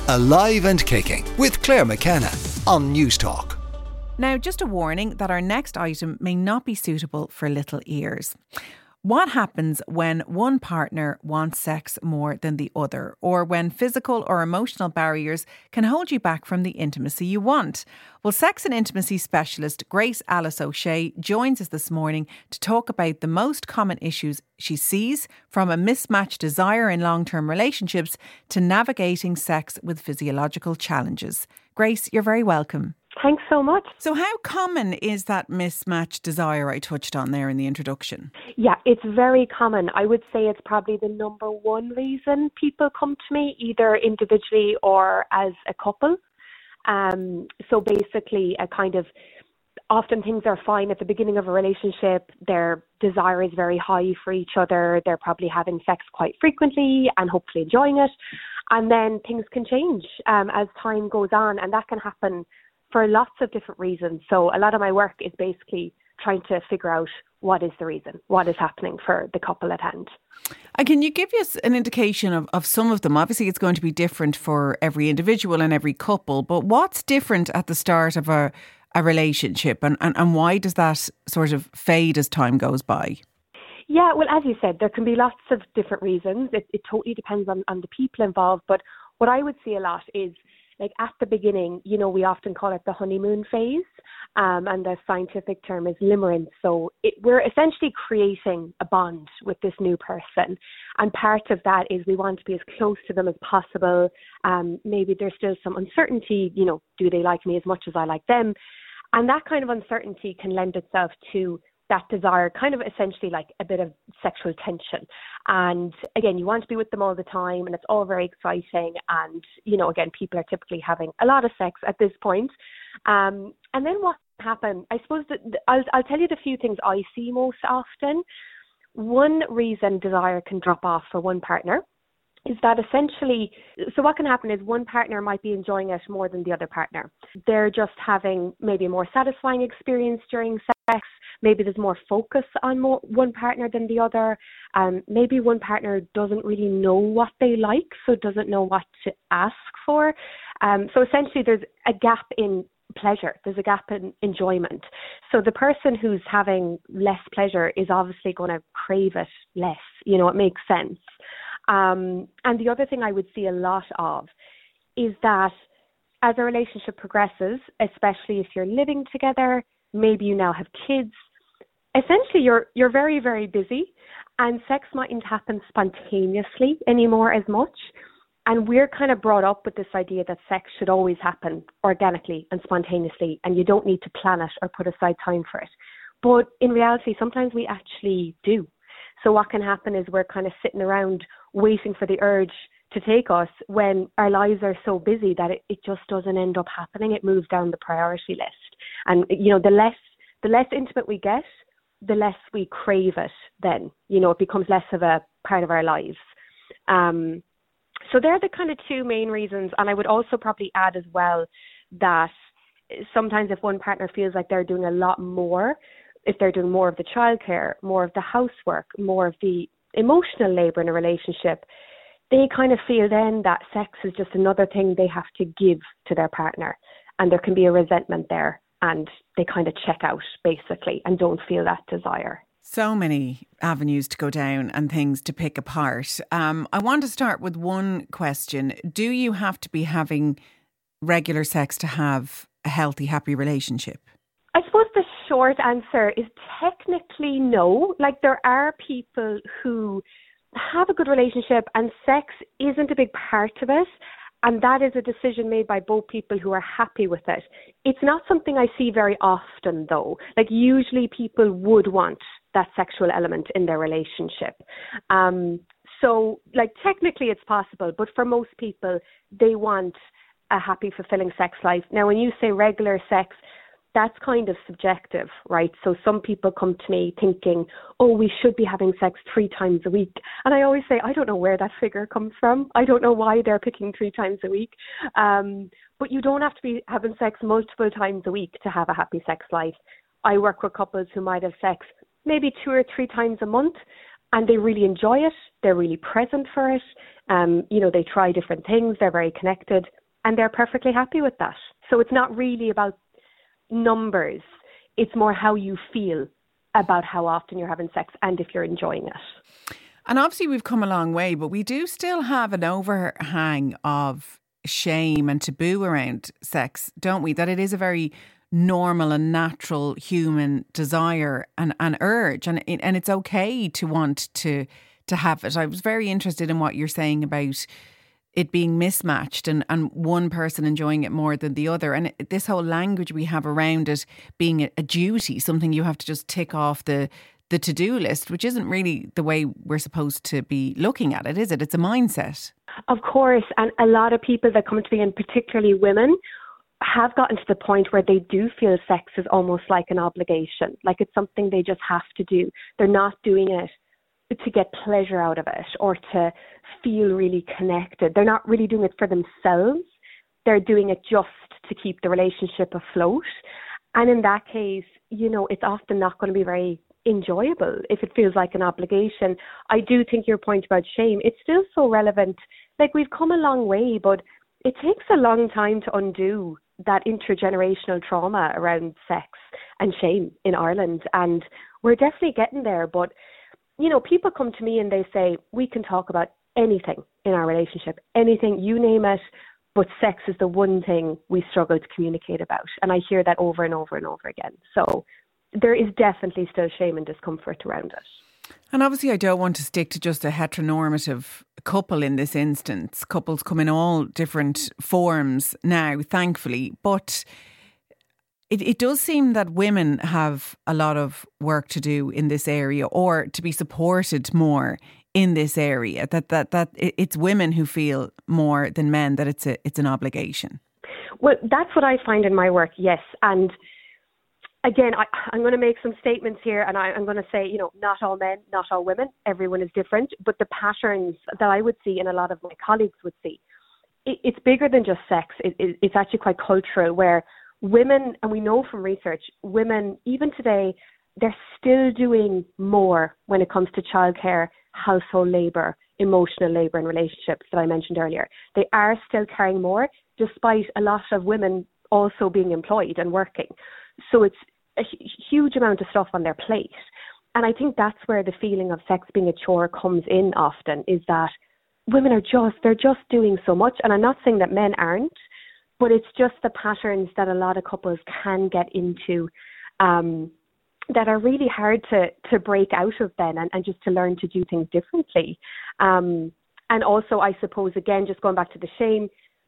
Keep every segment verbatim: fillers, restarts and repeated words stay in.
Alive and Kicking with Claire McKenna on News Talk. Now, just a warning that our next item may not be suitable for little ears. What happens when one partner wants sex more than the other, or when physical or emotional barriers can hold you back from the intimacy you want? Well, sex and intimacy specialist Grace Alice O'Shea joins us this morning to talk about the most common issues she sees, from a mismatched desire in long-term relationships to navigating sex with physiological challenges. Grace, you're very welcome. Thanks so much. So how common is that mismatched desire I touched on there in the introduction? Yeah, it's very common. I would say it's probably the number one reason people come to me, either individually or as a couple. Um, so basically, a kind of, often things are fine at the beginning of a relationship. Their desire is very high for each other. They're probably having sex quite frequently and hopefully enjoying it. And then things can change um, as time goes on, and that can happen for lots of different reasons. So a lot of my work is basically trying to figure out what is the reason, what is happening for the couple at hand. And can you give us an indication of, of some of them? Obviously, it's going to be different for every individual and every couple, but what's different at the start of a, a relationship, and, and, and why does that sort of fade as time goes by? Yeah, well, as you said, there can be lots of different reasons. It, it totally depends on, on the people involved. But what I would see a lot is, like at the beginning, you know, we often call it the honeymoon phase, um, and the scientific term is limerence. So it, we're essentially creating a bond with this new person. And part of that is we want to be as close to them as possible. Um, maybe there's still some uncertainty, you know, do they like me as much as I like them? And that kind of uncertainty can lend itself to that desire, kind of essentially like a bit of sexual tension. And again, you want to be with them all the time, and it's all very exciting. And, you know, again, people are typically having a lot of sex at this point. Um, and then what happens, I suppose that I'll, I'll tell you the few things I see most often. One reason desire can drop off for one partner is that essentially, so what can happen is one partner might be enjoying it more than the other partner. They're just having maybe a more satisfying experience during sex. Maybe there's more focus on more, one partner than the other. Um, maybe one partner doesn't really know what they like, so doesn't know what to ask for. Um, so essentially there's a gap in pleasure. There's a gap in enjoyment. So the person who's having less pleasure is obviously going to crave it less. You know, it makes sense. Um, and the other thing I would see a lot of is that as a relationship progresses, especially if you're living together, maybe you now have kids, essentially you're you're very, very busy, and sex mightn't happen spontaneously anymore as much. And we're kind of brought up with this idea that sex should always happen organically and spontaneously, and you don't need to plan it or put aside time for it. But in reality, sometimes we actually do. So what can happen is we're kind of sitting around waiting for the urge to take us when our lives are so busy that it, it just doesn't end up happening. It moves down the priority list. And, you know, the less the less intimate we get, the less we crave it then. You know, it becomes less of a part of our lives. Um, so they're the kind of two main reasons. And I would also probably add as well that sometimes if one partner feels like they're doing a lot more, if they're doing more of the childcare, more of the housework, more of the emotional labour in a relationship, they kind of feel then that sex is just another thing they have to give to their partner. And there can be a resentment there, and they kind of check out basically and don't feel that desire. So many avenues to go down and things to pick apart. Um, I want to start with one question. Do you have to be having regular sex to have a healthy, happy relationship? I suppose the short answer is technically no. Like, there are people who have a good relationship and sex isn't a big part of it, and that is a decision made by both people who are happy with it. It's not something I see very often, though. Like, usually people would want that sexual element in their relationship. Um, so, like, technically it's possible, but for most people, they want a happy, fulfilling sex life. Now, when you say regular sex, that's kind of subjective, right? So some people come to me thinking, oh, we should be having sex three times a week. And I always say, I don't know where that figure comes from. I don't know why they're picking three times a week. Um, but you don't have to be having sex multiple times a week to have a happy sex life. I work with couples who might have sex maybe two or three times a month. and they really enjoy it. They're really present for it. Um, you know, they try different things. They're very connected, and they're perfectly happy with that. So it's not really about numbers. It's more how you feel about how often you're having sex and if you're enjoying it. And obviously we've come a long way, but we do still have an overhang of shame and taboo around sex, don't we? That it is a very normal and natural human desire and, and urge, and it, and it's okay to want to to have it. I was very interested in what you're saying about it being mismatched and, and one person enjoying it more than the other. And it, this whole language we have around it being a, a duty, something you have to just tick off the, the to-do list, which isn't really the way we're supposed to be looking at it, is it? It's a mindset. Of course. And a lot of people that come to me, and particularly women, have gotten to the point where they do feel sex is almost like an obligation, like it's something they just have to do. They're not doing it to get pleasure out of it or to feel really connected. They're not really doing it for themselves. They're doing it just to keep the relationship afloat. And in that case, you know, it's often not going to be very enjoyable if it feels like an obligation. I do think your point about shame, it's still so relevant. Like, we've come a long way, but it takes a long time to undo that intergenerational trauma around sex and shame in Ireland. And we're definitely getting there. But, you know, people come to me and they say, we can talk about anything in our relationship, anything, you name it, but sex is the one thing we struggle to communicate about. And I hear that over and over and over again. So there is definitely still shame and discomfort around it. And obviously I don't want to stick to just a heteronormative couple in this instance. Couples come in all different forms now, thankfully. But it, it does seem that women have a lot of work to do in this area, or to be supported more in this area. That that that it's women who feel more than men that it's a it's an obligation. Well, that's what I find in my work, yes. And again, I, I'm going to make some statements here, and I, I'm going to say, you know, not all men, not all women, everyone is different, but the patterns that I would see and a lot of my colleagues would see, it, it's bigger than just sex. It, it, it's actually quite cultural, where women, and we know from research, women, even today, they're still doing more when it comes to childcare, household labour, emotional labour and relationships that I mentioned earlier. They are still carrying more, despite a lot of women also being employed and working. So it's a huge amount of stuff on their plate. And I think that's where the feeling of sex being a chore comes in often, is that women are just, they're just doing so much. And I'm not saying that men aren't, but it's just the patterns that a lot of couples can get into um, that are really hard to, to break out of then, and, and just to learn to do things differently. Um, and also, I suppose, again, just going back to the shame,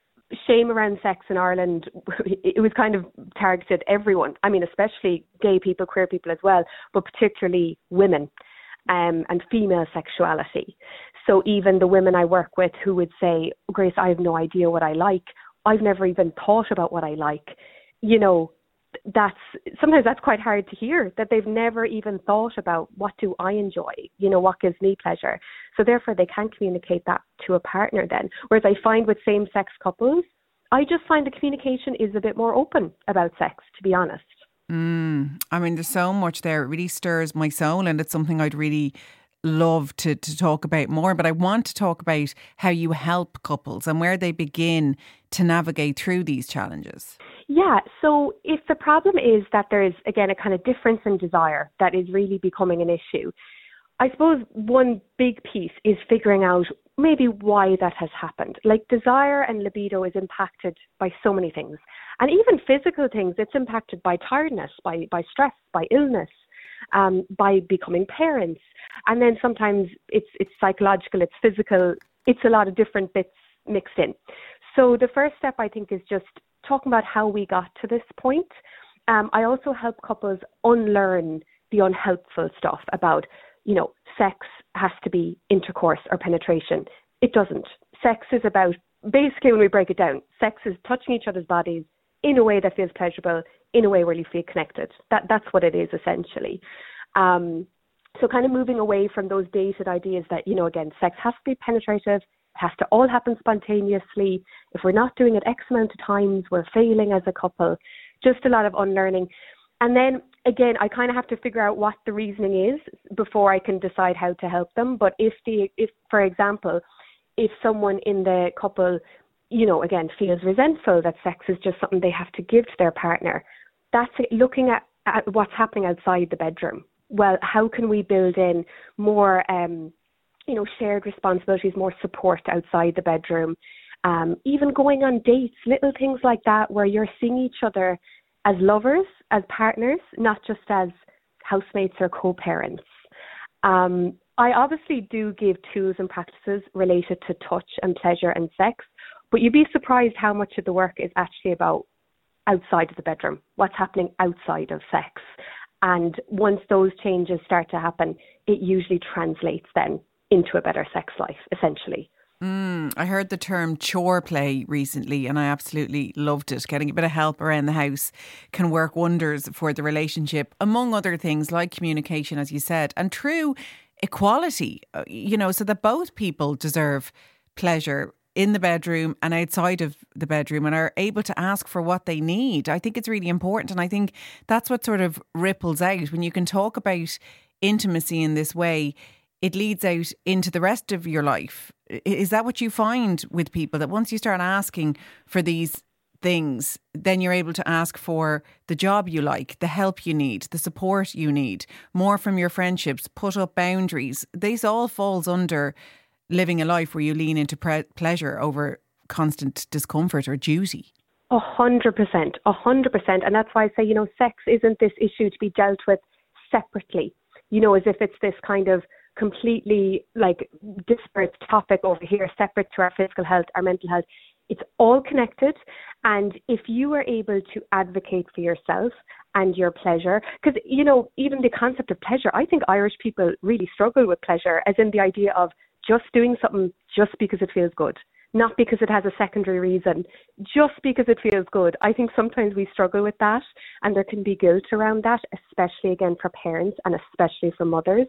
shame around sex in Ireland, it was kind of targeted everyone. I mean, especially gay people, queer people as well, but particularly women um, and female sexuality. So even the women I work with who would say, Grace, I have no idea what I like. I've never even thought about what I like. You know, that's sometimes that's quite hard to hear, that they've never even thought about, what do I enjoy? You know, what gives me pleasure? So therefore they can communicate that to a partner then. Whereas I find with same-sex couples, I just find the communication is a bit more open about sex, to be honest. Mm, I mean, there's so much there. It really stirs my soul, and it's something I'd really love to, to talk about more. But I want to talk about how you help couples and where they begin to navigate through these challenges. Yeah, so if the problem is that there's, again, a kind of difference in desire that is really becoming an issue, I suppose one big piece is figuring out maybe why that has happened. Like, desire and libido is impacted by so many things. And even physical things, it's impacted by tiredness, by, by stress, by illness, um, by becoming parents. And then sometimes it's it's psychological, it's physical, it's a lot of different bits mixed in. So the first step, I think, is just talking about how we got to this point. Um, I also help couples unlearn the unhelpful stuff about, you know, sex has to be intercourse or penetration. It doesn't. Sex is about, basically when we break it down, sex is touching each other's bodies in a way that feels pleasurable, in a way where you feel connected. That That's what it is, essentially. Um, so kind of moving away from those dated ideas that, you know, again, sex has to be penetrative, has to all happen spontaneously. If we're not doing it X amount of times, we're failing as a couple. Just a lot of unlearning. And then again, I kind of have to figure out what the reasoning is before I can decide how to help them. But if the, if, for example, if someone in the couple, you know, again, feels resentful that sex is just something they have to give to their partner, that's it, looking at, at what's happening outside the bedroom. Well, how can we build in more, um, you know, shared responsibilities, more support outside the bedroom, um, even going on dates, little things like that, where you're seeing each other as lovers, as partners, not just as housemates or co-parents. Um, I obviously do give tools and practices related to touch and pleasure and sex, but you'd be surprised how much of the work is actually about outside of the bedroom, what's happening outside of sex. And once those changes start to happen, it usually translates then into a better sex life, essentially. Mm, I heard the term chore play recently and I absolutely loved it. Getting a bit of help around the house can work wonders for the relationship, among other things like communication, as you said, and true equality, you know, so that both people deserve pleasure in the bedroom and outside of the bedroom and are able to ask for what they need. I think it's really important. And I think that's what sort of ripples out when you can talk about intimacy in this way. It leads out into the rest of your life. Is that what you find with people, that once you start asking for these things, then you're able to ask for the job you like, the help you need, the support you need, more from your friendships, put up boundaries? This all falls under living a life where you lean into pre- pleasure over constant discomfort or duty. A hundred percent, a hundred percent. And that's why I say, you know, sex isn't this issue to be dealt with separately, you know, as if it's this kind of completely like disparate topic over here, separate to our physical health, our mental health. It's all connected. And if you are able to advocate for yourself and your pleasure, because, you know, even the concept of pleasure, I think Irish people really struggle with pleasure, as in the idea of just doing something just because it feels good, not because it has a secondary reason, just because it feels good. I think sometimes we struggle with that, and there can be guilt around that, especially again for parents and especially for mothers.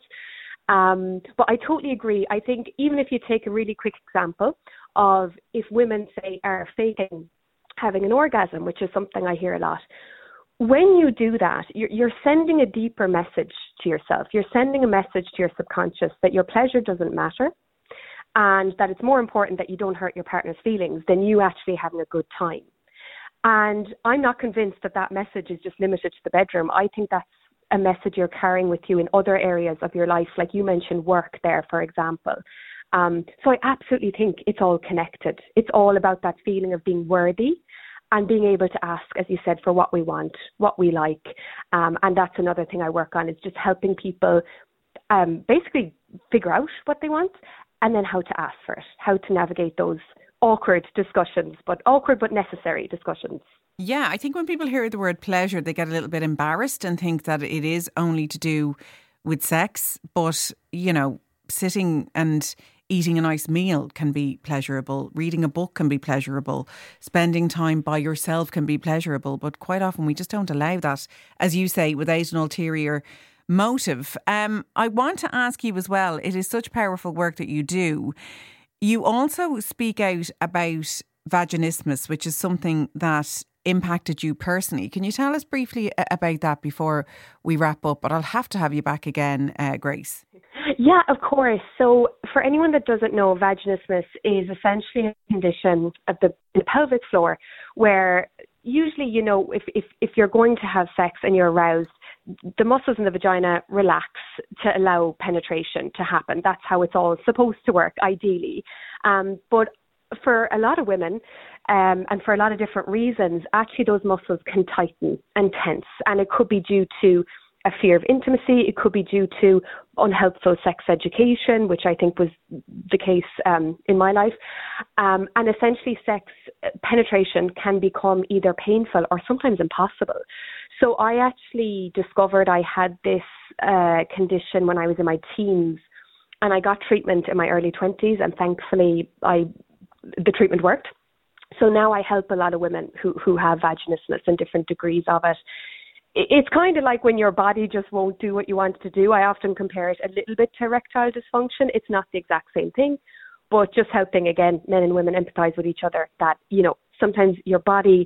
Um, but I totally agree. I think even if you take a really quick example of if women, say, are faking having an orgasm, which is something I hear a lot, when you do that, you're, you're sending a deeper message to yourself. You're sending a message to your subconscious that your pleasure doesn't matter and that it's more important that you don't hurt your partner's feelings than you actually having a good time. And I'm not convinced that that message is just limited to the bedroom. I think that's a message you're carrying with you in other areas of your life, like you mentioned work there, for example. Um, so I absolutely think it's all connected. It's all about that feeling of being worthy and being able to ask, as you said, for what we want, what we like. Um, and that's another thing I work on, is just helping people um, basically figure out what they want and then how to ask for it, how to navigate those awkward discussions, but awkward but necessary discussions. Yeah, I think when people hear the word pleasure, they get a little bit embarrassed and think that it is only to do with sex. But, you know, sitting and eating a nice meal can be pleasurable. Reading a book can be pleasurable. Spending time by yourself can be pleasurable. But quite often we just don't allow that, as you say, without an ulterior motive. Um, I want to ask you as well, it is such powerful work that you do. You also speak out about vaginismus, which is something that impacted you personally. Can you tell us briefly about that before we wrap up? But I'll have to have you back again, uh, Grace. Yeah, of course. So for anyone that doesn't know, vaginismus is essentially a condition of the, the pelvic floor where usually, you know, if, if, if you're going to have sex and you're aroused, the muscles in the vagina relax to allow penetration to happen. That's how it's all supposed to work, ideally. Um, but for a lot of women, um, and for a lot of different reasons, actually those muscles can tighten and tense. And it could be due to a fear of intimacy. It could be due to unhelpful sex education, which I think was the case um, in my life. Um, and essentially sex penetration can become either painful or sometimes impossible. So I actually discovered I had this uh, condition when I was in my teens, and I got treatment in my early twenties, and thankfully I the treatment worked. So now I help a lot of women who, who have vaginismus and different degrees of it. It's kind of like when your body just won't do what you want it to do. I often compare it a little bit to erectile dysfunction. It's not the exact same thing, but just helping, again, men and women empathize with each other that, you know, sometimes your body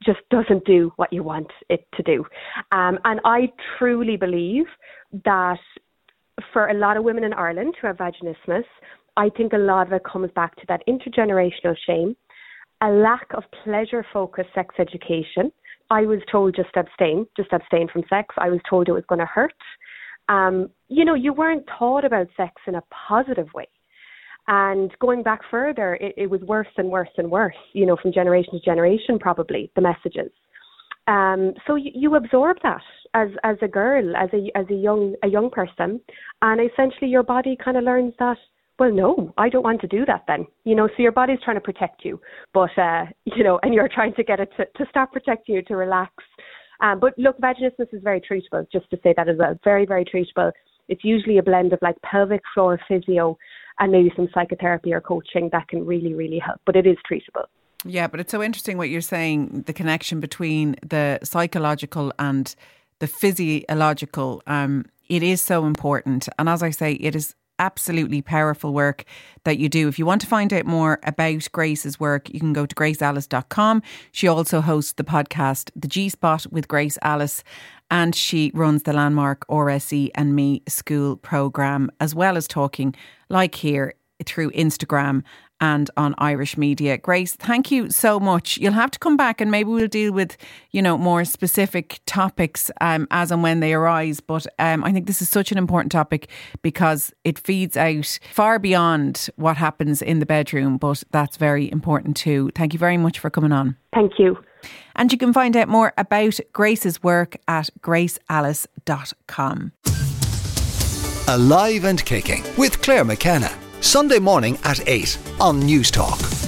just doesn't do what you want it to do. Um, and I truly believe that for a lot of women in Ireland who have vaginismus, I think a lot of it comes back to that intergenerational shame, a lack of pleasure-focused sex education. I was told just abstain, just abstain from sex. I was told it was going to hurt. Um, you know, you weren't taught about sex in a positive way. And going back further, it, it was worse and worse and worse, you know, from generation to generation, probably, the messages. Um, so you, you absorb that as as a girl, as a as a young a young person, and essentially your body kind of learns that, well, no, I don't want to do that then. You know, so your body's trying to protect you, but, uh, you know, and you're trying to get it to, to stop protecting you, to relax. Um, but look, vaginismus is very treatable, just to say that as well. Very, very treatable. It's usually a blend of like pelvic floor physio and maybe some psychotherapy or coaching that can really, really help. But it is treatable. Yeah, but it's so interesting what you're saying, the connection between the psychological and the physiological. Um, it is so important. And as I say, it is absolutely powerful work that you do. If you want to find out more about Grace's work, you can go to grace alice dot com. She also hosts the podcast The G-Spot with Grace Alice, and she runs the landmark R S E and Me school programme, as well as talking, like here, through Instagram and on Irish media. Grace, thank you so much. You'll have to come back and maybe we'll deal with, you know, more specific topics um, as and when they arise. But um, I think this is such an important topic because it feeds out far beyond what happens in the bedroom, but that's very important too. Thank you very much for coming on. Thank you. And you can find out more about Grace's work at grace alice dot com. Alive and Kicking with Claire McKenna. Sunday morning at eight on News Talk.